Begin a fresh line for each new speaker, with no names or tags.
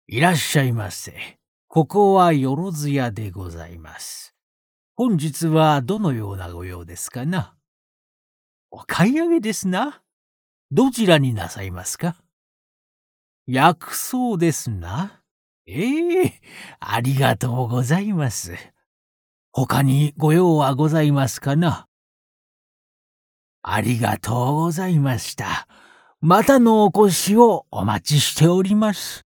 いらっしゃいませ。ここはよろず屋でございます。本日はどのようなご用ですかな。お買い上げですな。どちらになさいますか。薬草ですな。ありがとうございます。他にご用はございますかな。ありがとうございました。またのお越しをお待ちしております。